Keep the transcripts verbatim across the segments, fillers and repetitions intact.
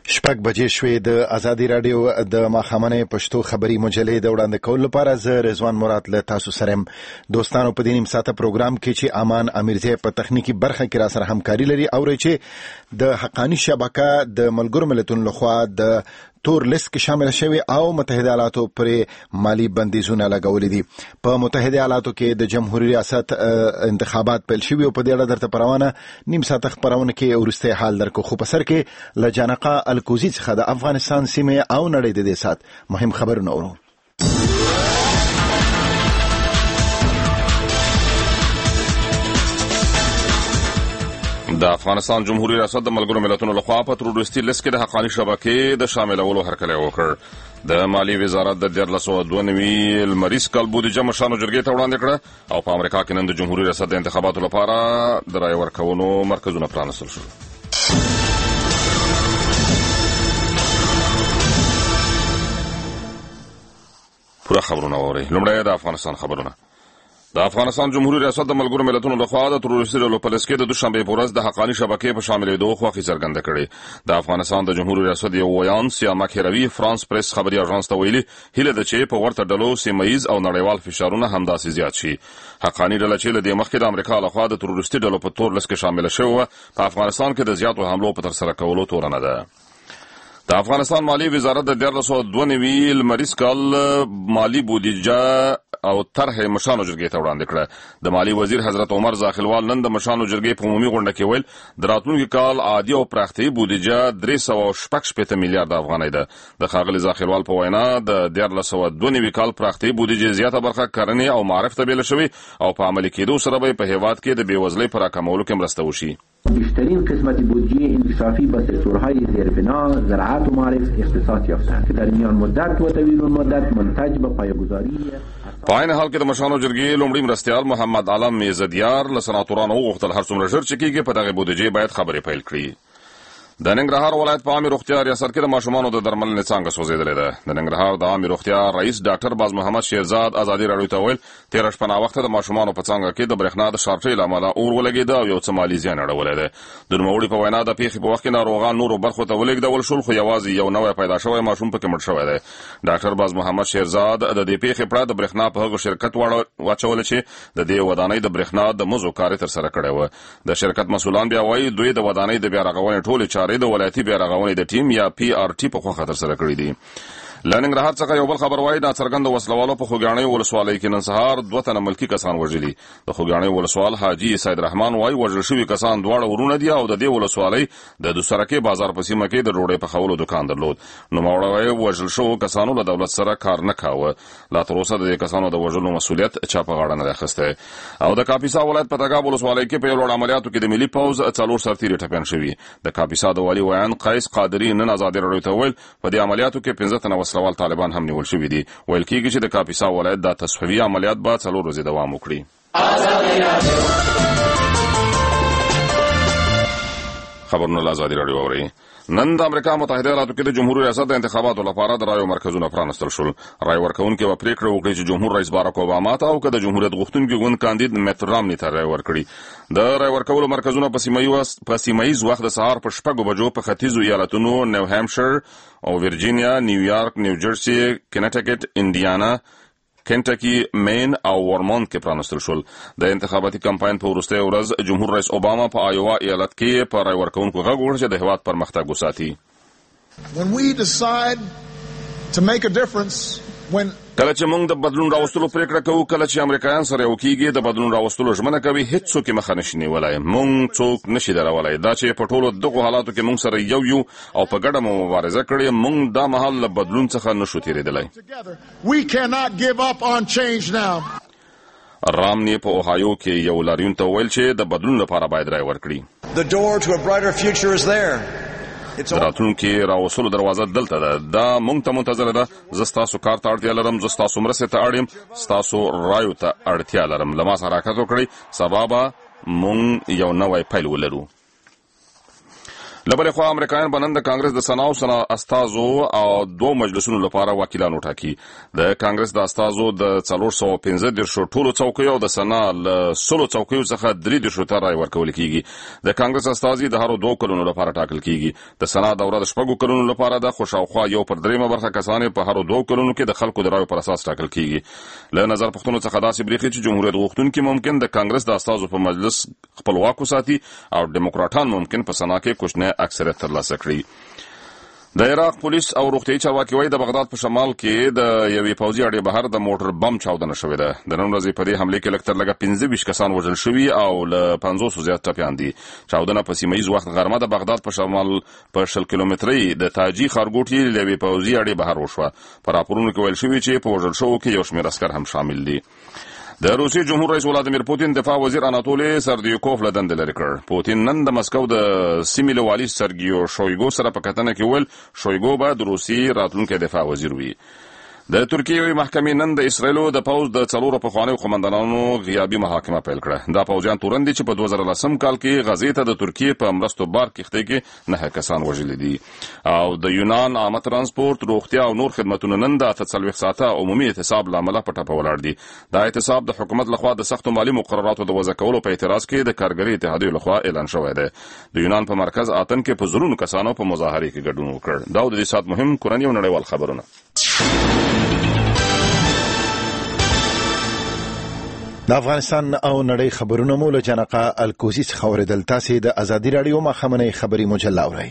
شپږ بجې شوې. د ازادي رادیو د ماښامنۍ پښتو خبري مجلې د وړاندې کولو لپاره زه رضوان مراد له تاسو سره يم. دوستانو په دې نیم ساعته پروګرام کې چې امان امیرزی په تخنیکی برخه کې را سره همکاري لري او چې د حقانی شبکه د ملګرو ملتونو لخوا د تور لیست کې شامل شوی او متحده ایالاتو پر مالی بندیزونه لګولې دي. په متحده ایالاتو کې د جمهوریت ریاست انتخابات پیل شوی او په دې اړه درته پروانه نیم ساعت خبرونه کې ورسته حال درکو. خو په سر کې لجانقه الکوزی څخه د افغانستان سیمه او نړۍ د دې سات مهم خبرونه اورو. د افغانستان جمهوریت ریاست د ملګرو ملتونو لخوا په تروریستي لیست کې د حقانی شبکې د شاملولو هرکلی وکړ. د مالی وزارت د دیارلس سوه دوه نوي لمریز کال بودیجه مشرانو جرګې ته وړاندې کړه او په امریکا کې نن د جمهوریت ریاست د انتخاباتو لپاره د رایې ورکولو مرکزونه پرانستل شول. پوره خبرونه واورئ. لومړی د افغانستان خبرونه. د افغانستان جمهوریت ریاست د ملګرو ملتونو لخوا د تروریستي ډلو په لیست کې د دوشنبه په ورځ د حقانی شبکې په شاملېدو خوښي څرګنده کړې. د افغانستان د جمهوریت ریاست یو ویان سیامک هروي فرانس پریس خبري اژانس ته ویلي هیله ده چې په ورته ډلو سیمه‌یز او نړیوال فشارونه همداسې زیات شي. حقانی ډله چې له دې مخکې د امریکا لخوا د تروریستي ډلو په تور لیست کې شامل شوه په افغانستان کې د زیاتو حملو په ترسره کولو تورنه ده. د افغانستان مالی وزارت د دیارلس سوه دوه نوي لمریز کال مالی بودیجه او طرح مشرانو جرګې ته وړاندې کړه. د مالی وزیر حضرت عمر زاخلوال نن د مشرانو جرګې په عمومي غونډه کې ویل د راتلونکي کال عادي او پراختیایي بودیجه درې سوه شپږ شپېته میلیارډ افغانۍ ده. د ښاغلي زاخلوال په وینا د دیارلس سوه دوه نوي کال پراختیایي بودیجې زیاته برخه کرنې او معرف ته بیله شوې او په عملي کېدو سره به په هیواد کې د بېوزلۍ په راکمولو کې مرسته وشي. بیشترین قسمت بودجه انکشافی با سکتورهای زیربنا، زراعت و معرف اختصاص یافتند که در میان مدت و طویل المدت منتج به پایه‌گذاری په عین حال کې د مشرانو جرګې لومړي مرستیال محمد علم میزدیار له سناتورانو وغوښتل هر څومره ژر چې کېږي په دغه بودجې باید خبرې پیل کړي. د ننګرهار ولایت په عامې روغتیا ریاست کې د ماشومانو د درملنې څانګه سوځېدلې ده. د ننګرهار د عامې روغتیا رئیس ډاکټر باز محمد شیرزاد ازادي راډیو ته ویل تېره شپه ناوخته د ماشومانو په څانګه کې د برېښنا د شارټۍ له امله اور ولګېده او یو څه مالي زیان اړولی دی. د نوموړي په وینا د پیښې په وخت کې ناروغان نورو برخو ته ولېږدول شول خو یوازې یو نوی پیدا شوی ماشوم پکې مړ شوی دی. ډاکټر باز محمد شیرزاد د دې پیښې پړه د برېښنا په هغه شرکت واچوله چې د دې ودانۍ د برېښنا د مزو کار یې ترسره کړی و. د شرکت مسؤلان بیا وایي دوی د ودانۍ د بیا رغونې ټولې چارې د ولایتي بیا رغونې د ټیم یا پی آر ټي په خوښه ترسره کړي دي. له ننګرهار څخه یو بل خبر وایي ناڅرګندو وسلوالو په خوږیاڼۍ ولسوالۍ کې نن سهار دوه تنه ملکي کسان وژلي. د خوږیاڼۍ ولسوال حاجي سید رحمان وایي وژل شوي کسان دواړه ورونه دي او د دې ولسوالۍ د دوسرکې بازار په سیمه کې د ډوډۍ پخولو دکان درلود. نوموړی وایي وژل شوو کسانو له دولت سره کار نه کاوه. لا تر اوسه د دې کسانو د وژلو مسؤلیت چا په غاړه نه دی اخیستی. او د کاپیسا ولایت په تګاب ولسوالۍ کې په یو لوړ عملیاتو کې د ملي پوځ څلور سرتیري ټپیان شوي. د کاپیسا د والي ویان قیس قادري نن ازادي راډیو ته ویل په دې عملیاتو کې پنځه تنه وسلوال طالبان هم نیول شوي دي. ویل کېږي چې د کاپیسا ولایت دا تصفیوي عملیات به څلور ورځې دوام وکړي. خبرونه له ازادي راډیو اورئ. نن د امریکا متحده ایالاتو کې د جمهوریت ریاست د انتخاباتو لپاره د رایو مرکزونه پرانستل شول. رای ورکوونکي به پریکړه وکړي چې جمهور رئیس باراک اوباما ته او که د جمهوریت غوښتونکي ګوند کاندید میت رامني ته رای ورکړي. د رای ورکولو مرکزونه په سیمهییز وخت د سهار په شپږو بجو په ختیځو ایالتونو نیو هامشیر او ویرجینیا، نیویارک، نیوجرسي، کنیټیکټ، انډیانا، کنټکی، مین او ورمونت کې پرانستل شول. د انتخاباتي کمپاین په وروستۍ ورځ جمهور رئیس اوباما په آیوا ایالت کې په رای ورکوونکو غږ وکړ چې د هېواد پرمختګ وساتي. کله چې موږ د بدلون راوستلو پریکړه کوو، کله چې امریکایان سره یو کېږي د بدلون راوستلو ژمنه کوي، هېڅوک یې مخه نشي نیولی. موږ څوک نشي درولی. دا چې په ټولو دغو حالاتو کې موږ سره یو یو او په ګډه مو مبارزه کړې، موږ دا مهال له بدلون څخه نشو تېرېدلی. رامني په اوهایو کې یو لاریون ته وویل چې د بدلون لپاره باید رای ورکړي. د راتلونکي راوستلو دروازه دلته ده. دا موږ ته منتظره ده. زه ستاسو کار ته اړتیا لرم. زه ستاسو مرستې ته اړ یم. ستاسو رایو ته اړتیا لرم. له ما سره حرکت وکړئ. سبا به موږ یو نوی پیل ولرو. لبل خو امریکایان بنن د کانګرس د سنا او سنا استازو او دوه مجلسونو لپاره وکیلانو ټاکي. د کانګرس د استازو د څلور سوه او پنځه دېرش ټولو څوکیو او د سنا له سلو څوکیو څخه درې دېرش ته رای ورکول کیږي. د کانګرس استازي د هرو دوه کلونو لپاره ټاکل کیږي. د سنا دوره د شپږو کلونو لپاره د خوشاوخوا یو پر دریمه برخه کسان په هرو دوه کلونو کې د خلکو د رایو پر اساس ټاکل کیږي. له نظر پښتنو څخه داسې بریښي چې جمهوریت غوښتونکي ممکن د کانګرس د استازو په مجلس خپلواک وساتي او دیموکراټان ممکن په سنا کې کوچنی اکثریت ترلاسه کړي. د عراق پولیس او روغتیايي چارواکي وايي د بغداد په شمال کې د یوې پوځي اډې بهر د موټر بم چاودنه شوې ده. د نن ورځې په دې حمله کې لږ تر لږه پنځه ویشت کسان وژل شوي او له پنځوسو زیات ټپیان دي. چاودنه په سیمه ییز وخت غرمه د بغداد په شمال په شل کیلومترۍ د تاجي ښارګوټي له یوې پوځي اډې بهر وشوه. په راپورونو کې ویل شوي چې په وژل شوو کې یو شمېر عسکر هم شامل دي. د روسي جمهور رئیس ولادیمیر پوتین دفاع وزیر اناتولي سردیوکوف له دندې لرې کړ. پوتین نن د مسکو د سیمې له والي سرګیو شویګو سره په کتنه کې ویل شویګو به د روسي راتلونکي دفاع وزیر وي. د ترکیې محکمې نن د اسرایلو د پوځ د څلورو پخوانیو قومندانانو غیابي محاکمه پیل کړه. دا پوځیان تورن دي چې په دوه زره لسم کال کې غزې ته د ترکیې په مرستو بار کښتۍ کې نهه کسان وژلي دي. او د یونان عامه ترانسپورت، روغتیا او نور خدمتونه نن د اته څلوېښت ساعته عمومي احتساب له امله په ټپه ولاړ دي. دا احتساب د حکومت لخوا د سختو مالي مقرراتو د وضع کولو په اعتراض کې د کارګري اتحادیو لخوا اعلان شوی دی. د یونان په مرکز آتن کې په زرونو کسانو په مظاهرې کې ګډون وکړ. دا د دې سات مهم کورني او نړیوال خبرونه. د افغانستان او نړۍ خبرونه مو له جنقه الکوزي څخه اوریدل. تاسې د ازادي راډیو ماښامنۍ خبري مجله اورئ.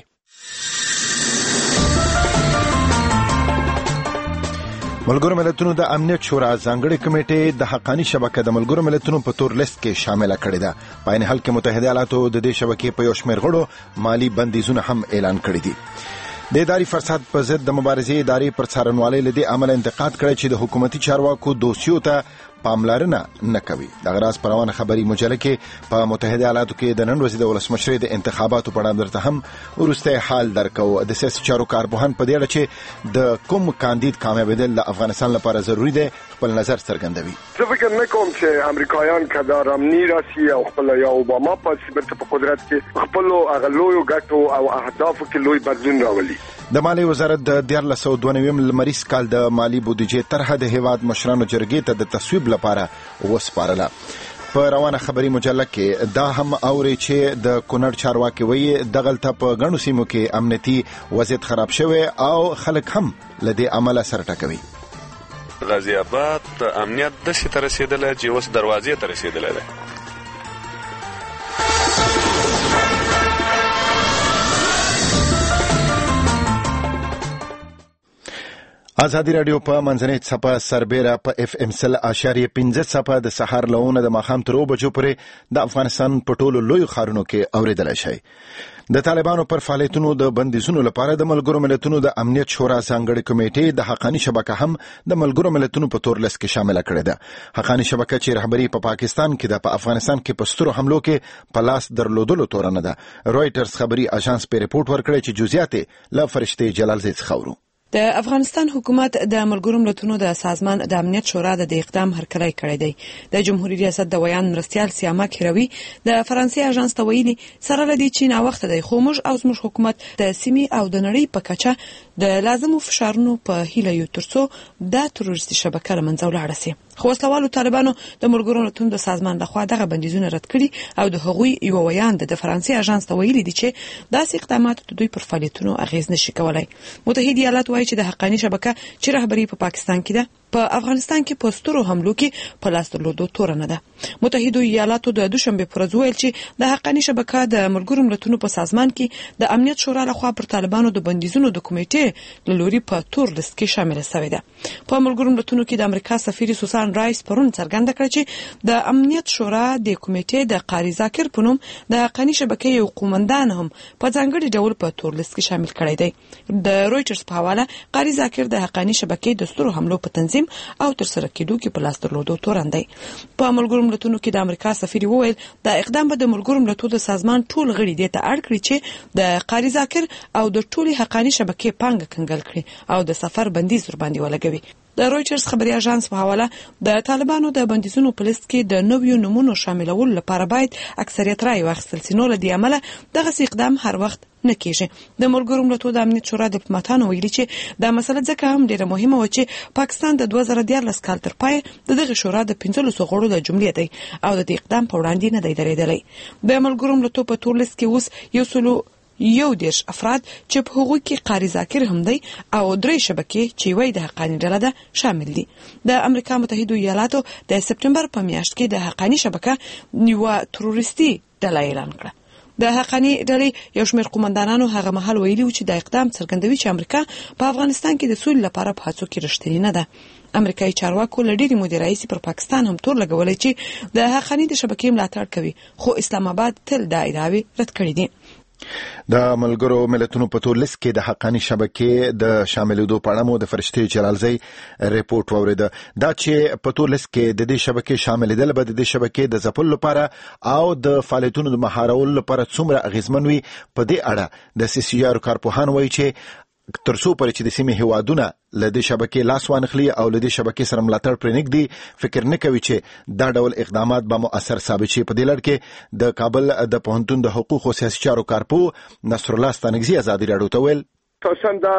ملګرو ملتونو د امنیت شورا ځانګړې کمیټې د حقانی شبکه د ملګرو ملتونو په تور لیست کې شامل کړې ده. په عین حال کې متحده ایالاتو د دې شبکې په یو شمېر غړو مالی بندیزونه هم اعلان کړي دي. د اداري فساد په ضد د مبارزې ادارې پر څارنوالۍ له دې امله انتقاد کړی چې د حکومتي چارواکو دوسیو ته پاملرنه نه کوي. دغه راز په روانه خبري مجله کې په متحده ایالاتو کې د نن ورځې د ولسمشرۍ د انتخاباتو په اړه درته هم وروستی حال درکو. د سیاسي چارو کارپوهان په دې اړه چې د کوم کاندید کامیابېدل د افغانستان لپاره ضروري دی خپل نظر څرګندوي. زه فکر نه کوم چې امریکایان که د رامني راسي او خپل یا اوباما پاسي برته په قدرت کې خپل هغه لویو ګټو او اهدافو کې لوی بدلون راولي. د مالیې وزارت د دیارلس سوه دوه نوي لمریز کال د مالي بودیجې طرحه د هیواد مشرانو جرګې ته د تصویب لپاره وسپارله. په روانه خبري مجله کې دا هم اوري چې د کونړ چارواکي وایي دغلته په غنو سیمو کې امنیتي وضعیت خراب شوی او خلک هم له دې عمله سر ټکوي. غازی آباد د امنیت داسې ته رسېدلی چې اوس دروازې ته رسېدلی دی. ازادي راډیو په منځنۍ څپه سربېره په اف ام سل اشاریه پنځه څپه د سحر لهونه د ماښام تر اوو بجو پورې د افغانستان په ټولو لویو ښارونو کې اورېدلی شئ. د طالبانو پر فعالیتونو د بندیزونو لپاره د ملګرو ملتونو د امنیت شورا ځانګړې کمیټې د حقانی شبکه هم د ملګرو ملتونو په تور لیست کې شامل کړې ده. حقانی شبکه چې رهبري په پا پاکستان کې ده په افغانستان کې په سترو حملو کې په لاس درلودلو تورنه ده. رويټرز خبري اژانس په ریپورت ورکړی چې جزئیات له فرشتې جلال زید څخه اورو. د افغانستان حکومت د ملګرو ملتونو د سازمان د امنیت شورا د اقدام هرکلی کړی دی. د جمهوریت ریاست د ویان مرستیال سیاما کیروي د فرانسې اژانس ته ویلي سره لدی چې نا وخت دی خو موږ او زموږ حکومت د سیمې او د نړۍ په کچه د لازمو فشارونو په هیله یو ترڅو د تروریستي شبکه لمنځه ولاړه شي. خو وسلوالو طالبانو د ملګرو ملتونو د سازمان لخوا دغه بندیزونه رد کړي او د هغوی یو ویان د فرانسې اژانس ته ویلي دي چې داسې اقدامات د دوی پر فعالیتونو اغیز نشي کولای. متحده ایالات وایي چې د حقانی شبکه چې رهبري په پا پاکستان کې ده په افغانستان کې په سترو حملو کې په لاس درلودو تورنه ده. متحده ایالاتو د دوشنبه پر ورځ ویل چې د حقانی شبکه د ملګرو ملتونو په سازمان کې د امنیت شورا لخوا پر طالبانو د بندیزونو د کمیټې له لوري په تور لیست کې شامل شوې ده. په ملګرو ملتونو کې د امریکا سفیر سوسان رایس پرون څرګنده کړه چې د امنیت شورا د کمیټې د قاری ذاکر په نوم د حقانی شبکې یو قومندان هم په ځانګړي ډول په تور لیست کې شامل کړی دی. د رويټرز په حواله قاری ذاکر د حقانی شبکې د سترو حملو په تنظیم او تر سره کېدو کې په لاس درلودو تورن دی. په ملګرو ملتونو کې د امریکا سفیر وویل دا اقدام به د ملګرو ملتونو د سازمان ټول غړي دې ته اړ کړي چې د قاری ذاکر او د ټولي حقانی شبکې پانګه کنګل کړي او د سفر بندیز ور باندې ولګوي. د رويټرز خبري اژانس په حواله د طالبانو د بندیزونو په لیست کې د نویو نمونو شاملول لپاره باید اکثریت رائے واخیستل شي، نو لدې امله دغه اقدام هر وخت نه کیږي. د ملګرو ملتونو د امنیت شورا ډیپلوماټانو ویلي چې دا مسله ځکه هم ډیره مهمه و چې پاکستان د دوه زره دیارلس کال تر پای د دغه شورا د پنځلسو غړو د جملې دی او د دې اقدام په وړاندې نه دی درېدلی. د ملګرو ملتونو په تور لیست کې اوس یو سلو یو دیرش افراد چې په هغوی کې قاری ذاکر هم دی او درې شبکې چې وایي د حقانی ډله ده شامل دي. د امریکا متحده ایالاتو د سپټمبر په میاشت کې د حقانی شبکه یو تروریستي ډله اعلان کړه. د حقانی ډلې یو شمېر قومندانانو هغه مهال ویلي چې د اقدام څرګندوي چې امریکا په افغانستان کې د سولې لپاره په هڅو کې رښتینې نه ده. امریکایي چارواکو له ډېرې مودې راهیسې پر پاکستان هم تور لګولی چې د حقانی د شبکې ملاتړ کوي، خو اسلام آباد تل دا ادعاوې رد کړې دي. د ملګرو ملتونو په تور لیست کې د حقانی شبکې د شاملېدو په اړه مو د فرشتي جلالزی ریپورت واوریده. دا چې په تور لیست کې د دې شبکې شاملېدل به د دې شبکې د ځپلو لپاره او د فعالیتونو د مهارولو لپاره څومره اغیزمن وي، په دې اړه د سیاسي کارپوهان وایي چې ترڅو پر چې د سیمې هیوادونه له دې شبکې لاس وانخلي او له دې شبکې سره ملاتړ پرې نږدي، فکر نه کوي چې دا ډول اقدامات به مؤثر ثابت شي. په دې لړ کې د کابل د پوهنتون د حقوق او سیاسي چارو کارپو نصر الله ستانګزي ازادي راډیو ته ویل تاسو دا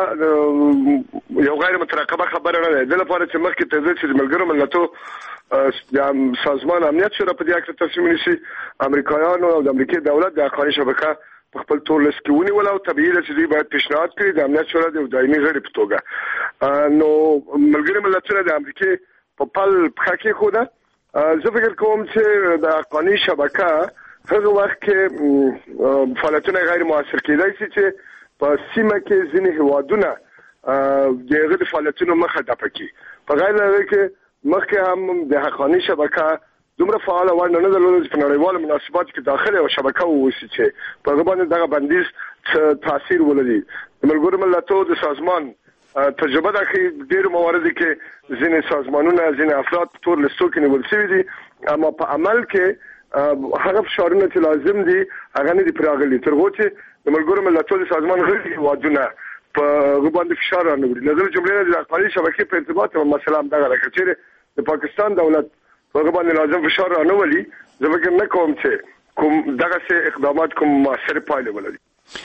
یو غیر مترقبه خبره نه ده. د لپاره چې مخکې ته چې ملګرو ملتونو د سازمان امنیت شورا په دې اړه تصمیم نیسي، امریکایانو او د امریکای دولت د حقانی شبکه په خپل تور لیست کې ونیول او طبیعي ده چې دوی باید پیشنهاد کړي د امنیت شورا د دایمي غړي په توګه. نو ملګري ملتونه د امریکای په پل پخه کې خو ده زه فکر کوم چې د حقانی شبکه هغه وخت کې فعالیتونه غیر مؤثر کېدای شي چې په سیمه کې ځینې هیوادونه دغه د فعالیتونو مخه ډپ کړي. په غیر له کې مخکې هم د حقانی شبکه دومره فعال و نه درلود چې په نړیوالو مناسباتو کې داخله او شبکه ووسی چې په هغه باندې دغه بندیز تاثیر ولري. د ملګرو ملتونو د سازمان تجربه ده چې ډېر مواردو کې ځینې سازمانونه ځینې افراد په تور لیستو کې نیول شوي دي، اما په عمل کې هغه فشارونه چې لازم دي هغه نه دي پراغلي، تر هغو چې د ملګرو ملتونو سازمان غړي هیوادونه په هغه باندې فشار رانوړي. له دې جملې نه د حقانی شبکې په ارتباط یوه مسله همدغه ده، که چېرې د پاکستان دولت هغه باندې لازم فشار رانولي، زه فکر نه کوم چې کوم دغه اقدامات کوم مؤثر پایله ولري.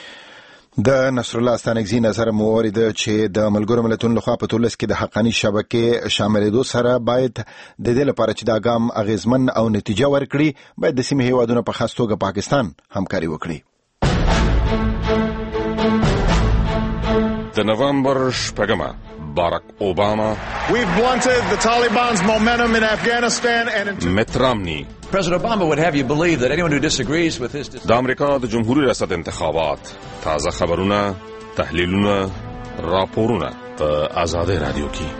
د نصر الله ستانګزي نظر مورید چې د ملګرو ملتونو لخوا په تور لیست کې د حقانی شبکې شاملېدو سره باید د دې لپاره چې دا ګام اغیزمن او نتیجه ورکړي، باید د سیمې هیوادونو په خاص توګه پاکستان همکاري وکړي. د نوامبر شپږمه Barack Obama. We've blunted the Taliban's momentum in Afghanistan and Mitt Romney. President Obama would have you believe that anyone who disagrees with his د امریکا د جمهوریت ریاست انتخابات تازه خبرونه، تحلیلونه، راپورونه په آزادي رادیو کې.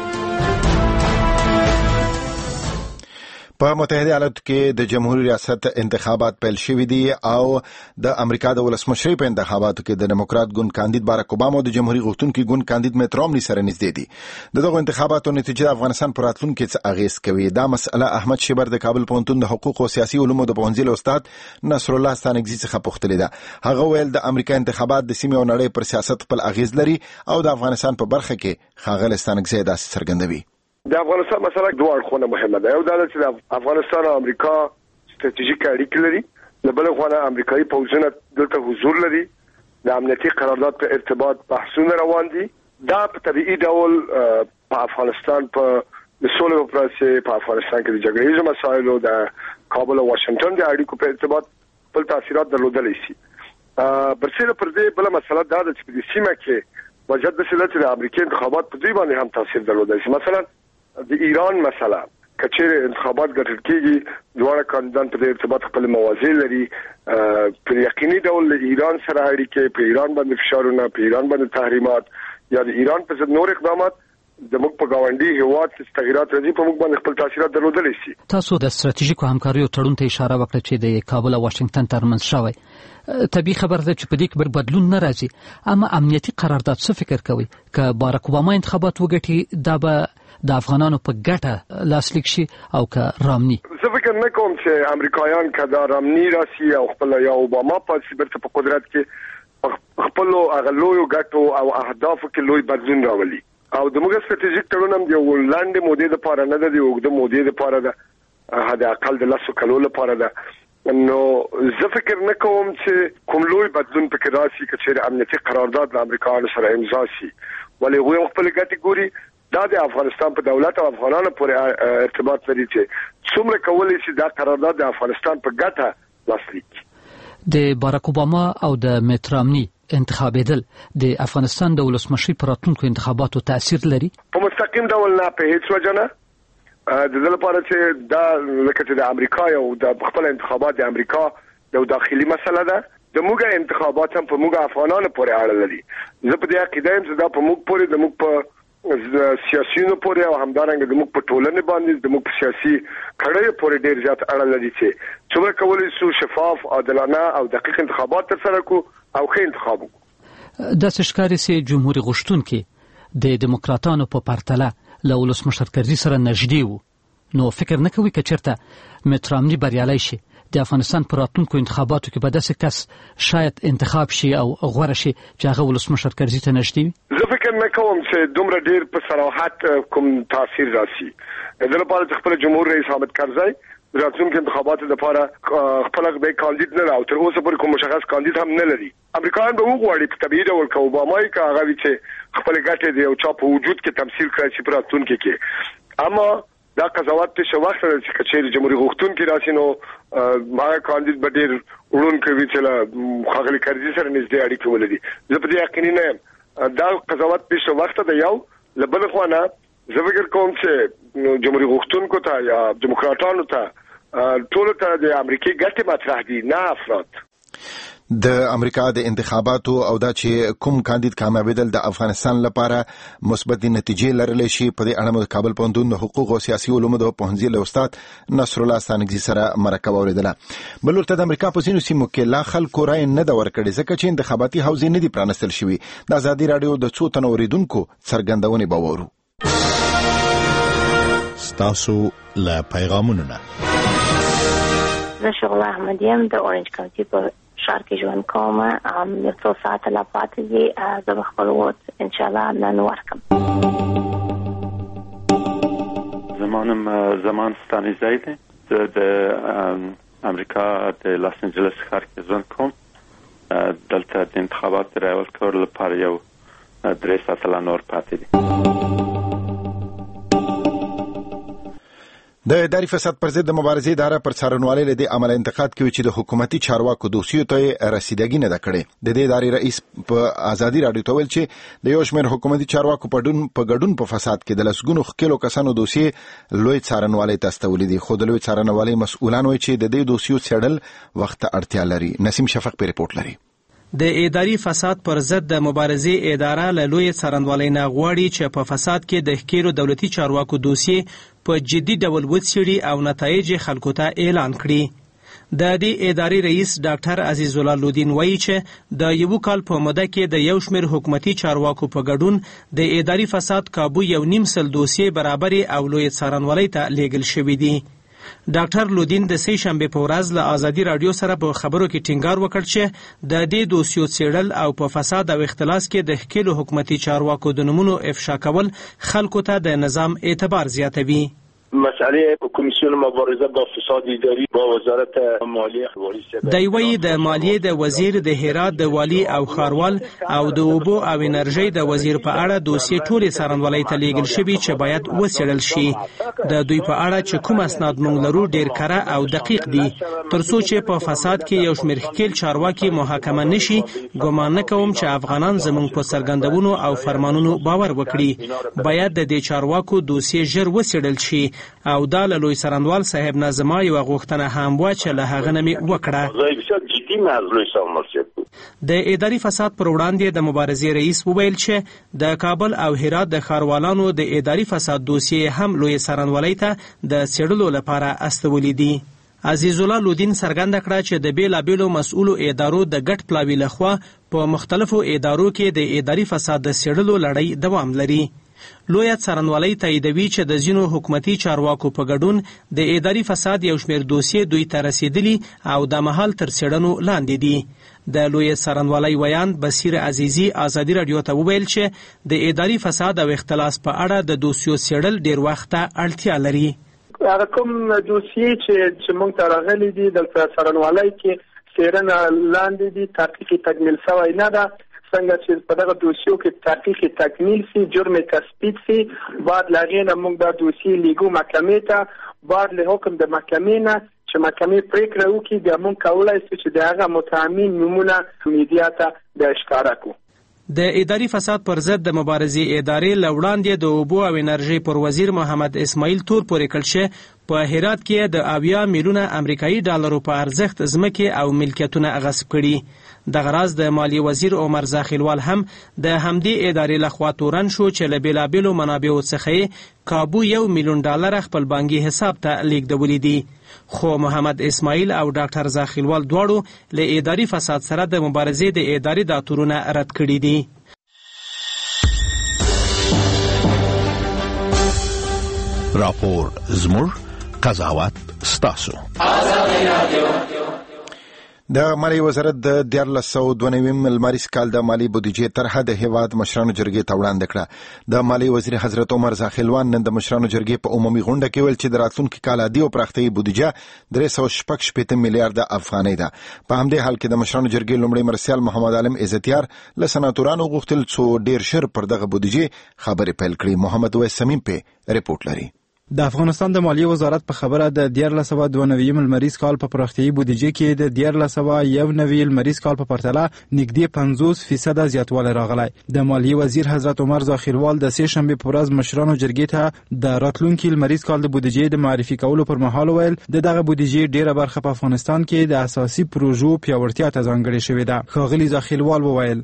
په متحده ایالاتو کې د جمهوریت ریاست انتخابات پیل شوي دي او د امریکا د ولسمشرۍ په انتخاباتو کې د ډیموکرات ګوند کاندید باراک اوباما او د جمهوریت غوښتونکي ګوند کاندید میت رومني سره نږدې دي. دغه انتخاباتو نتیجه د افغانستان پر راتلونکي څه اغیز کوي؟ دا مسله احمد شیبر د کابل پوهنتون د حقوق او سیاسي علومو د پوهنځي استاد نصر الله ستانګزي څخه پوښتنه ده. هغه ویل د امریکا انتخابات د سیمې او نړۍ پر سیاست خپل اغیز لري او د افغانستان په برخه کې ښاغلی ستانګزي داسې څرګندوي. د افغانستان مسله دوه اړخونه مهمه ده. یو دا چې د افغانستان او امریکا ستراتیژیک اړیکې لري، له بل خوا امریکایي پوځونه دلته حضور لري، د امنیتي قرارداد په ارتباط بحثونه روان دي. دا په طبيعي ډول په افغانستان په د سولې او پروسې په افغانستان کې د جګړې مسایلو د کابل او واشنگټن د اړیکو په ارتباط بل تاثیرات درلودلی شي. برسېره پر دې بل مسله دا ده چې په سیمه کې وجد د سلطنت د امریکا انتخابات په دوی باندې هم تاثیر درلودلی شي. مثلا د ایران مسله کچېره انتخابات ګټل کېږي، دواړه کاندیدان په ارتباط خپل موازی لري، په یقیني ډول له ایران سره اړیکې، په ایران باندې فشارونه، په ایران باندې تحریمات یا د ایران په ضد نور اقدامات د موږ په گاونډي هیواد کې تغیرات راځي، په موږ باندې خپل تاثیرات درلودلی شي. تاسو د ستراتیژیکو همکاریو تړون ته اشاره وکړه چې د کابل او واشنگټن ترمنځ شوی. طبيعي خبر ده چې په دې کې بدلون نه راځي، اما امنیتي قرارداد څه فکر کوي؟ که باراک اوباما انتخابات وګټي دا به د افغانانو په ګټه لاسلیک شي او که رامني؟ زه فکر نه کوم چې امریکایان کدا رامني راسي او خپل یا اوباما پاتې برته په قدرت کې خپل اغلویو ګټو او اهدافو کې لوی بدلون راولي. او د موږ ستراتیژیک تړون هم یو لاندې مودې لپاره نه ده، د اوږده مودې لپاره ده، حد اقل د لسو کلو لپاره ده. نو زه فکر نه کوم چې کوم لوی بدلون پکې راشي که چېرې امنیتي قرارداد له امریکایانو سره امضا شي، ولې هغوی هم خپلې ګټې ګوري. دا د افغانستان په دولت او افغانانو پورې ارتباط لري چې څومره کولی شي دا قرارداد د افغانستان په ګټه لاسلیک کړي. د باراک اوباما او د میت رامني انتخابېدل د افغانستان د ولسمشر پر راتلونکو انتخاباتو تاثیر لري؟ په مستقیم ډول نه، په هیڅ وجه نه. د دې لپاره چې دا لکه چې د امریکا یو د خپل انتخابات د امریکا یو داخلي مسله ده، د موږ انتخابات هم په موږ افغانانو پورې اړه لري. زه په دې عقیده یم چې دا په موږ پورې، د موږ په سیاسيونو پورې او همدارنګه د موږ په ټولنې باندې، د موږ په سیاسي کړیو پورې ډېر زیات اړه لري چې څومره کولی شو شفاف، عادلانه او دقیق انتخابات ترسره کړو او ښه انتخاب وکړو. داسې ښکاري چې جمهوریت غوښتونکي د دیموکراتانو په پرتله له ولسمشر کرزي سره نږدې وو. نو فکر نه کوي چې چېرته میت رامني بریالی شي د افغانستان په راتلونکو انتخاباتو کې به داسې کس شاید انتخاب شي او غوره شي چې هغه ولسمشر کرزي ته نږدې وي؟ زه فکر نه کوم چې دومره ډیر په صراحت کوم تاثیر راشي. د لپاره چې خپل جمهور رئیس حامد کرزي راتلونکو انتخاباتو لپاره خپل به کاندید نه او تر اوسه پورې کوم مشخص کاندید هم نه لري. امریکایان به وغواړي په طبیعي ډول که اوباما یې که هغه وي چې خپل ګټې د یو چا په وجود کې تمثیل کړی شي په راتلونکي کې. اما دا قضاوت ته شو وخت چې کچېری جمهوریت غوښتونکي راشي نو هغه کاندید به ډېر وړونکی وي چې له ښاغلي کرزي سره نږدې اړیکې ولري. زه په دې یقیني نه یم. دا قضاوت ته شو وخت ده. یو له بل خوا نه زه فکر کوم چې جمهوریت غوښتونکو ته یا دیموکراتانو ته ټولو ته د امریکای ګټې مطرح دي، نه افراد. د امریکا د انتخاباتو او دا چې کوم کاندید کامیابېدل د افغانستان لپاره مثبت نتیجې لرلی شي، په دې اړه د کابل پوهنتون د حقوق او سیاسي علومو د پوهنځي له استاد نصر الله ستانکزي سره مرکه واورېدله. بل ورته د امریکا په ځینو سیمو کې لا خلکو رایه نه ده ورکړې ځکه چې انتخاباتي حوزې نه دي پرانستل شوي. د ازادي راډیو د څو تنو اوریدونکو څرګندونې به واورو. ستاسو له پیغامونو نه زه شغله احمد یم، د اورنج کاونټي په ښار کې ژوند کوم. یو څو ساعته لا پاتې دي، زه به خپل ووټ انشاءالله نن ورکړم. زما نوم زمان ستانکزی دی، زه د امریکا د لاس انجلس ښار کې ژوند کوم. دلته د انتخاباتو رایه ورکولو لپاره یو درې ساعته لا نور پاتې دي. د اداري فساد پر ضد د مبارزې اداره پر څارنوالۍ له دې امله انتقاد کوي چې د حکومتي چارواکو دوسیو ته رسیدګي نه ده کړې. د دې ادارې رئیس په ازادي راډیو ته ویل چې د یو شمېر حکومتي چارواکو په ګډون په فساد کې د لسګونو ښکېلو کسانو دوسیې لوی څارنوالۍ ته استولې دي، خو د لوی څارنوالۍ مسؤلان وایي چې د دې دوسیو څېړل وخت ته اړتیا لري. نسیم شفق په ریپورت لري. د اداري فساد پر ضد د مبارزې اداره له لوی څارنوالۍ نه غواړي چې په فساد کې د ښکېلو دولتي چارواکو دوسیې په جدي ډول وڅېړي او نتایج خلکو ته اعلان کړي. د دې ادارې رئیس ډاکټر عزیز الله لودین وایي چې د یو کال په موده کې د یو شمېر حکومتي چارواکو په ګډون د اداري فساد کابو یو نیم سل دوسیې برابرې او لوی څارنوالۍ ته لیږل شوي دي. ډاکټر لودین د سې شنبې په ورځ له ازادي راډیو سره په خبرو کې ټینګار وکړ چې د دې دوسیو څېړل او په فساد او اختلاس کې د ښکېلو حکومتي چارواکو د نومونو افشا کول خلکو ته د نظام اعتبار زیاتوي. مسئله کمیسیون مبارزه با فساد اداری با وزارت مالیه د یوې د مالیې د وزیر د هرات د والی او خاروال او د اوبو او انرژي د وزیر په اړه دوسیې ټولې څارنوالۍ ته لیږل شوي چې باید وڅېړل شي. د دوی په اړه چې کوم اسناد موږ لرو ډېر کره او دقیق دي، تر څو چې په فساد کې یو شمېر ښکېل چارواکي محاکمه نشي. ګمان نه کوم چې افغانان زموږ په څرګندونو او فرمانونو باور وکړي. باید د دې چارواکو دوسیې ژر وڅېړل شي او دا له لوی څارنوال صاحب نه زما یوه غوښتنه هم وه چې له هغه نه مې وکړه. د اداري فساد پر وړاندې د مبارزې رئیس وویل چې د کابل او هرات د ښاروالانو د اداري فساد دوسیې هم لوی څارنوالۍ ته د څېړلو لپاره استولي دي. عزیز الله لودین څرګنده کړه چې د بېلابېلو مسؤلو ادارو د ګډ پلاوي لخوا په مختلفو ادارو کې د اداري فساد د څېړلو لړۍ دوام لري. لویه څارنوالۍ تاییدوي چې د ځینو حکومتي چارواکو په ګډون د اداري فساد یو شمېر دوسیې دوی ته رسېدلي او د مهال تر څېړنو لاندې دي. د لویه څارنوالۍ ویاند بصیر عزیزي ازادي راډیو ته وویل چې د اداري فساد او اختلاس په اړه د دوسیو څېړل ډېر وخت ته اړتیا لري. هغه کوم دوسیې چې چې موږ ته راغلي دي دلته څارنوالۍ کې څېړنه لاندې دي، تحقیق تکمیل شوی نه ده. څنګه چې په دغه دوسیو کې تحقیق تکمیل شي، جرم تثبیت شي، بعد له هغې نه موږ دا دوسیې لیږو محکمې ته، بعد له حکم د محکمې نه چې محکمې پرېکړه وکړي بیا موږ کولی شو چې د هغه متهمین نومونه میډیا ته بیا ښکاره کړو. د اداري فساد پر ضد د مبارزې ادارې له وړاندې د اوبو او انرژۍ پر وزیر محمد اسماعیل تور پورې کړل چې په هرات کې د اویا میلیونه امریکایي ډالرو په ارزښت ځمکې او ملکیتونه غصب کړي. دغه راز د مالیې وزیر عمر زاخیلوال هم د همدې ادارې لخوا تورن شو چې له بېلابېلو منابعو څخه یې کابو یو میلیون ډالر خپل بانکي حساب ته لیږدولي دي. خو محمد اسماعیل او ډاکټر زاخیلوال دواړو له اداري فساد سره د مبارزې د ادارې دا تورونه رد کړي دي. راپور زموږ قضاوت ستاسو. د مالیې وزارت د دیارلس سوه دوه نوي لمریز کال د مالي بودیجې طرحه د هیواد مشرانو جرګې ته وړاندې کړه. د مالیې وزیر حضرت عمر زاخیلوان نن د مشرانو جرګې په عمومي غونډه کې ویل چې د راتلونکي کال عادي او پراختیایي بودیجه درې سوه شپږ شپېته میلیارډه افغانۍ ده. په همدې حال کې د مشرانو جرګې لومړی مرستیال محمد عالم عزتیار له سناتورانو غوښتل څو ډېر ژر پر دغه بودیجې خبرې پیل کړي. محمد ویس سمیم په ریپورت لري. د افغانستان د مالیې وزارت په خبره د دیارلس سوه دوه نوي لمریز کال په پراختیایي بودیجې کې د دیارلس سوه یو نوي لمریز کال په پرتله نږدې پنځوس فیصده زیاتوالی راغلی. د مالیې وزیر حضرت عمر زاخیلوال د سې شنبې په ورځ مشرانو جرګې ته د راتلونکي لمریز کال د بودیجې د معرفي کولو پر مهال ویل د دغه بودیجې ډیره برخه په افغانستان کې د اساسي پروژو پیاوړتیا ته ځانګړې شوې ده. ښاغلي زاخیلوال وویل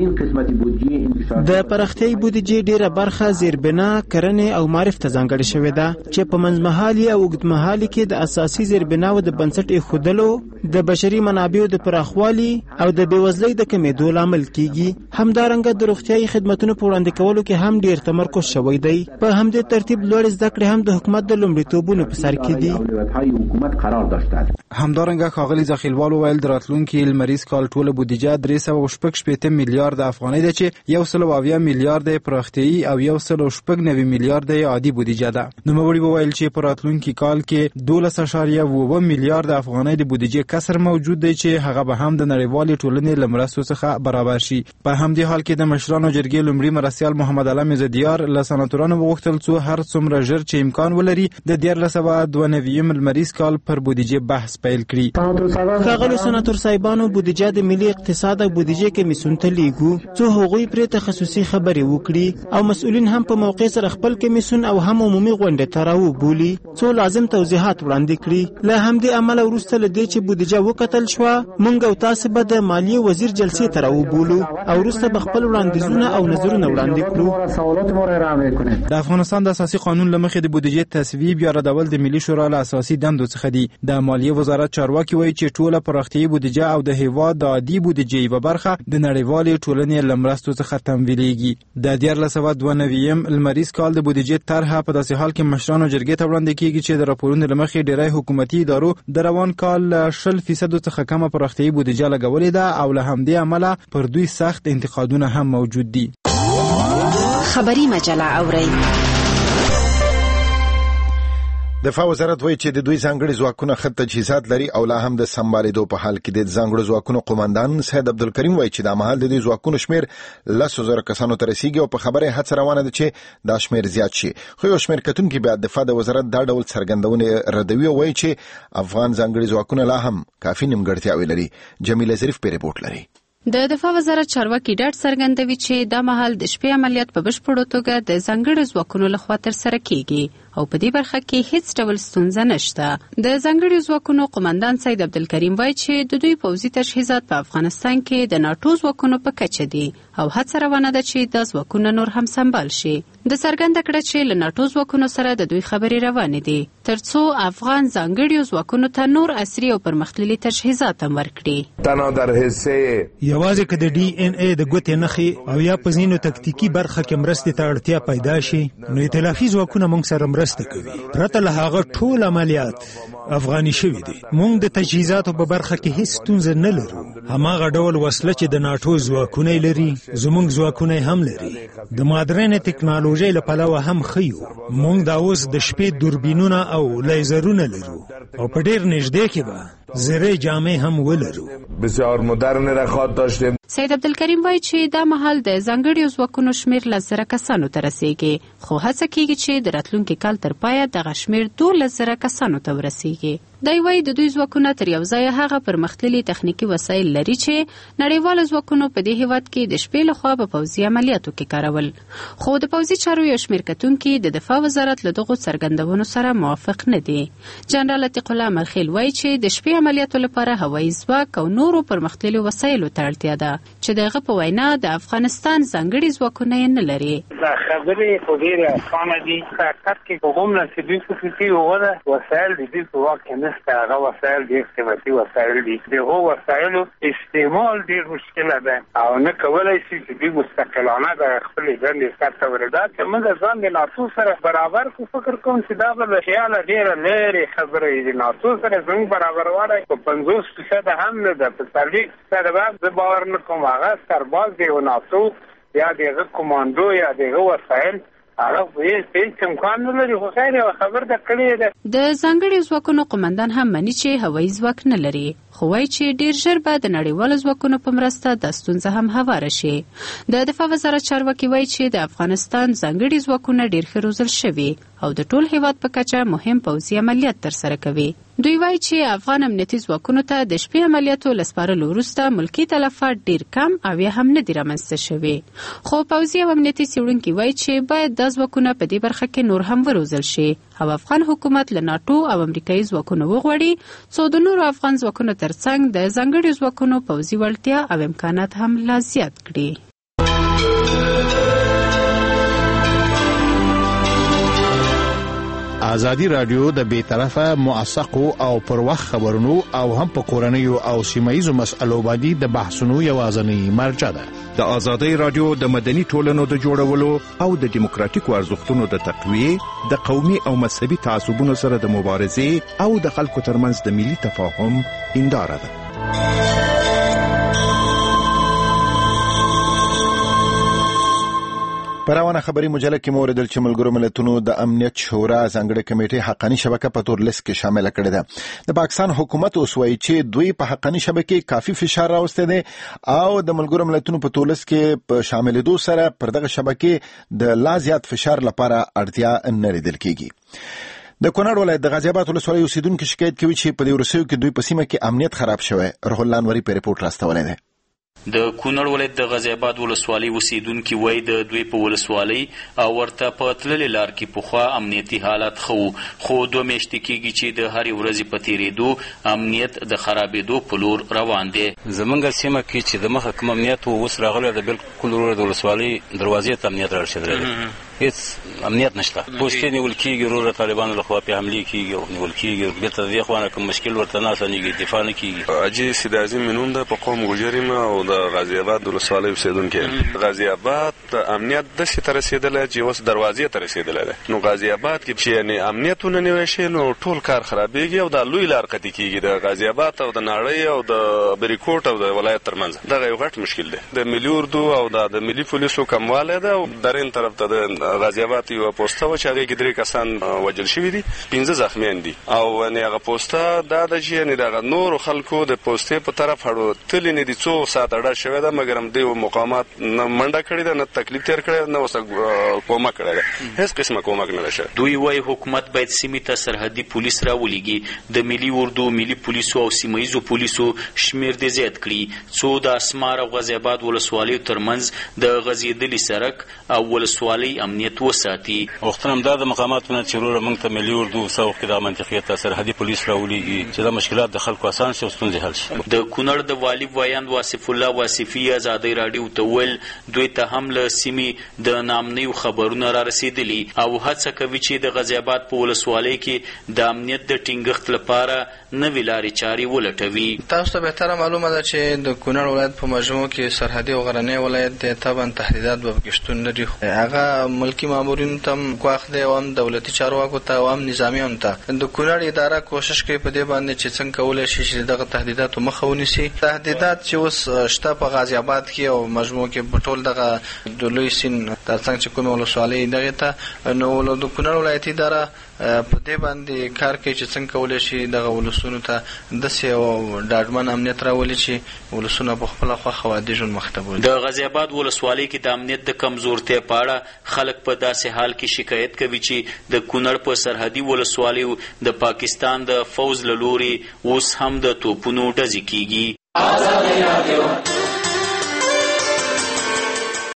د پراختیایي بودیجې ډیره برخه زیربنا، کرنې او معرف ته ځانګړې شوې ده چې په منځمهالي او اوږدمهالي کې د اساسي زیربناو د بنسټ ایښودلو، د بشري منابعو د پراخوالي او د بېوزلۍ د کمېدو لامل کیږي. همدارنګه د روغتیایي خدمتونو په وړاندې کولو کې هم ډیر تمرکز شوی دی. په همدې ترتیب لوړې زده کړې هم د حکومت د لومړیتوبونو په سر کې دي. همدارنګه ښاغلي زاخیلوال وویل د راتلونکي لمریز کال ټوله بودیجه درې سوه شپږ شپېته میلیارډه افغانۍ ده چې یو سل او اویا میلیارډه پراختیایي او یو سل او شپږ نوي میلیارډه عادي بودیجه ده. نوموړي وویل چې په راتلونکي کال کې دولس اعشاریه اووه میلیارډ افغانۍ د بودیجې کسر موجود دی چې هغه به هم د نړیوالې ټولنې له مرستو څخه برابر شي. په همدې حال کې د مشرانو جرګې لومړي مرستیال محمد علم عزتیار له سناتورانو وغوښتل څو هر څومره ژر چې امکان ولري د دیارلس سوه دوه نوي لمریز کال پر بودیجې بحث پیل کړي. ښاغلو سناتور صاحبانو بودیجه د ملي اقتصاد او بودیجې کمیسیون ته لیږو څو هغوی پرې تخصصي خبرې وکړي او مسؤلین هم په موقع سره خپل کمیسیون او هم عمومي غونډې ته راوبولي څو لازم توضیحات وړاندې کړي. له همدې امله وروسته له دې چې بودیجه وکتل شوه موږ او تاسې به د مالیې وزیر جلسې ته راوبولو او وروسته به خپل وړاندیزونه او نظرونه وړاندې کړو. د افغانستان د اساسي قانون له مخې د بودیجې تصویب یا ردول د ملي شورا له اساسي دندو څخه دي. د مالیې وزارت چارواکي وایي چې ټوله پراختیایي بودیجه او د هیواد د عادي بودیجې یوه برخه د نړیوالې ټولنې له مرستو څخه تمویلیږي. د دیارلس سوه دوه نوي لمریز کال د بودیجې طرحه په داسې حال کې مشرانو جرګې ته وړاندې کیږي چې د راپورونو له مخې ډیری حکومتي ادارو د روان کال شل فیصدو څخه کمه پراختیایي بودیجه لګولې ده او له همدې امله پر دوی سخت انتقادونه هم موجود دي. خبري مجله اورئ. دفاع وزارت وایي چې د دوی ځانګړي ځواکونه ښه تجهیزات لري او لا هم د سمبالېدو په حال کې د ځانګړو ځواکونو قومندان سید عبدالکریم وایي چې دا مهال د دوی ځواکونو شمیر لسو زرو کسانو ته رسیږي او په خبره یې هڅه روانه ده چې دا شمیر زیات شي. خو یو شمیر کتونکي بیا دفاع د وزارت دا ډول څرګندونې ردوي او وایي چې افغان ځانګړي ځواکونه لا هم کافي نیمګړتیاوې لري. جمیله ظریف په ریپورت لري. د دفاع وزارت چارواکي ډاډ څرګندوي چې دا مهال د شپې عملیات په بشپړه توګه د ځانګړو ځواکونو لخوا ترسره کیږي او په دې برخه کې هیڅ ډول ستونزه نشته. د ځانګړي ځواکونو قومندان سید عبدالکریم وایي چې د دوی پوځي تجهیزات په افغانستان کې د ناټو ځواکونو په کچه دي او هڅه روانه ده چې دا ځواکونه نور هم سمبال شي. د څرګنده کړه چې له ناټو ځواکونو سره د دوی خبرې روانې دي ترڅو افغان ځانګړي ځواکونو ته نور عصري او پرمختللي تجهیزات هم ورکړي. تنها در حصه یوازې که د ډي ان اي د ګوتې نښې او یا په ځینو تکتیکي برخه کې مرستې ته اړتیا پیدا شي نو ائتلافي ځواکونه موږ سره مرسته کوي. پرته له هغه ټول عملیات افغاني شوي دي. موږ د تجهیزاتو په برخه کې هیڅ ستونزه نه لرو. هماغه ډول وسله چې د ناټو ځواکونه لري زموږ ځواکونه هم لري. د مادرن ټکنالوژي له پلوه هم ښیو. موږ دا اوس د شپې دوربینونه او لیزرونه لرو او په ډېر نږدې کې به زرې جامې هم ولرو. بسیار مدرن رخات داشتیم. سید عبدالکریم وایي چې دا مهال د ځانګړي ځواکونو شمیر لس زره کسانو ته رسیږي خو هڅه کیږي چې د راتلونکي کال تر پایه دغه شمیر دولس زره کسانو ته ورسیږي. دی وایي د دوی ځواکونه تر یو ځایه هغه پرمختللي تخنیکي وسایل لري چې نړیوالو ځواکونو په دې هیواد کې د شپې لخوا په پوځي عملیاتو کې کارول. خو د پوځي چارو یو شمیر کتونکي د دفاع وزارت له دغو څرګندونو سره موافق نه دي. جنرال عتیق الله مرخیل وایي چې د شپې عملیاتو لپاره هوایي ځواک او نورو پرمختللو وسایلو ته اړتیا ده چې دغه په وینا د افغانستان ځانګړي ځواکونه یې نه لري. دا خبرې خو ډېرې اسانه دي. په حقیقت کې که هم نصیبونکو کې وغوره وسایل د دوی په واک کې نشته. هغه وسایل ډېر قیمتي وسایل دي. د هغو وسایلو استعمال ډېر مشکله ده او نه کولی شي چې دوی مستقلانه د خپلې دندې سرته ورسوي. که موږ ځان د ناټو سره برابر کړو فکر کوم چې دا به له خیاله ډېره لرې خبره وي. د ناټو سره زموږ برابروالی په پنځوس فیصده هم نه ده. په څلوېښت فیصده به زه باور نه کوم هغه سرباز دی او ناټو یا د هغه کمانډو یا د هغه وسایل هغه هېڅ امکان نه لري. خو خیر یوه خبر ده کړې ده. د ځانګړي ځواکونو قومندان هم مني چې هوایي ځواک نه لري خو وایي چې ډېر ژر به د نړیوالو ځواکونو په مرسته دا ستونزه هم هواره شي. د دفاع وزارت چارواکي وایي چې د افغانستان ځانګړي ځواکونه ډېر ښه روزل شوي او د ټول هیواد په کچه مهم پوځي عملیات ترسره کوي. دوی وایي چې افغان امنیتي ځواکونو ته د شپې عملیاتو له سپارلو وروسته ملکي تلفات ډېر کم او یا هم نه دي رامنځته شوي. خو پوځي او امنیتي څېړونکي وایي چې باید دا ځواکونه په دې برخه کې نور هم وروزل شي او افغان حکومت له ناټو او امریکایي ځواکونو وغواړي څو د نورو افغان ځواکونو ترڅنګ د ځانګړي ځواکونو پوځي وړتیا او امکانات هم لا زیات کړي. ازادي رادیو د بې طرفه موثقو او پر وخت خبرونو او هم په کورنیو او سیمایي مسألو باندې د بحثونو یوازینی مرجع ده. د ازادي رادیو د مدني ټولنو د جوړولو او د دیموکراتیکو ارزښتونو د تقویې د قومي او مذهبي تعصبونو سره د مبارزې او د خلکو ترمنځ د ملي تفاهم هنداره ده. پروانه خبري مجله کې موردل چې ملګرو ملتونو د امنیت شورا ځانګړي کمیټې حقاني شبکه په تور لیست کې شامل کړې ده. د پاکستان حکومت اوس وایي چې دوی په حقاني شبکې کافي فشار راوسته دي او د ملګرو ملتونو په تور لیست کې په شاملېدو سره پر دغه شبکې د لا زیات فشار لپاره اړتیا نه لیدل کیږي. د کونړ ولایت د غازي آباد ولسوالۍ اوسیدونکو شکایت کوي چې په دې وروستیو کې دوی په سیمه کې امنیت خراب شوی. روح الله انوري په ریپورت راستولی دی. د کونړ ولایت د غازي آباد ولسوالۍ اوسیدونکي وایي د دوی په ولسوالۍ او ورته په تللې لار کې پخوا امنیتي حالت ښه و خو دوه میاشتې کېږي چې د هرې ورځې په تېرېدو امنیت د خرابېدو په لور روان دی. زمونږ سیمه کې چې د مخه کوم امنیت و اوس راغلی د بالکل وروره د ولسوالۍ دروازې ته امنیت رارسېدلی دی. هیڅ امنیت نشته. پوستې نیول کېږي وروره طالبانو لخوا پې حملې کېږي او نیول کېږي بېرته د دې خوا نه کوم مشکل ورته نه اسانېږي دفاع نه کېږي. حاجي سید عظیم مې نوم ده په قوم ګوجر یم او د غازي آباد ولسوالۍ اوسېدونکی یم. غازي آباد امنیت داسې ته رسېدلی چې اوس دروازې ته رسېدلی دی. نو غازي آباد کې چې یعنې امنیت ونه نیوی شي نو ټول کار خرابېږي او دا لوی لار قطع کېږي د غازي آباد او د ناړۍ او د بریکوټ او د ولایت ترمنځ. دغه یو غټ مشکل دی. د ملي اردو او د ملي پولیسو کموالی ده او درېیم طرف ته د غازي آباد یوه پوسته وه چې هغې کې درې کسان وژل شوي دي پنځه زخمیان دي او یعنې هغه پوسته دا ده چې یعنې دغه نورو خلکو د پوستې په طرف هړوتلې نه دي. څو ساعت اډه شوې ده مګر هم دوی مقامات نه منډه کړې ده نه تکلیف تېر کړی ده نه ورسره کومک کړی ده. هېڅ قسمه کومک نه ده شوی. دوی وایي حکومت باید سیمې ته سرحدي پولیس راولېږي. د ملي اردو ملي پولیسو او سیمه ییزو پولیسو شمېر دې زیات کړي څو د اسمار او غازي آباد ولسوالیو ترمنځ د غځېدلي سړک او ولسوالۍ امنیت امنیت وساتي. وختنم دا د مقاماتو نه چې وروره موږ ته ملي اردو سوق کې د منطقیت سرحدي پولیس راولېږي چې دا مشکلات د خلکو اسان شي او ستونزې حل شي. د کونړ د والي ویاند واصف الله واصفي ازادي راډیو ته ویل دوی ته هم له سیمې د نامنیو خبرونه را رسېدلي او هڅه کوي چې د غازي آباد په ولسوالۍ کې د امنیت د ټینګښت لپاره نوې لارې چارې ولټوي. تاسو ته بهتره معلومه ده چې د کونړ ولایت په مجموع کې سرحدي او غرنی ولایت د طبعا تهدیدات به پکې شتون لري. هغه ملکي مامورینو ته هم ګواښ دی او هم دولتي چارواکو ته او هم نظامیانو ته. د کونړ اداره کوشش کوي په دې باندې چې څنګه کولی شي چې دغه تهدیداتو مخه ونیسي. تهدیدات چې اوس شته په غازي آباد کې او مجموع کې په ټول دغه د لوی سیند ترڅنګ چې کومې ولسوالۍ دغې ته نو د کونړ ولایتي اداره په دې باندې کار کوي چې څنګه کولی شي دغه ولسونو ته داسې یو ډاډمن امنیت راولي چې ولسونه په خپله خوښه او عادي ژوند مخ ته بوځي. د غازي آباد ولسوالۍ کې د امنیت د کمزورتیا په اړه خلک په داسې حال کې شکایت کوي چې د کونړ په سرحدي ولسوالیو د پاکستان د فوز له لوري اوس هم د توپونو ډزې کېږي.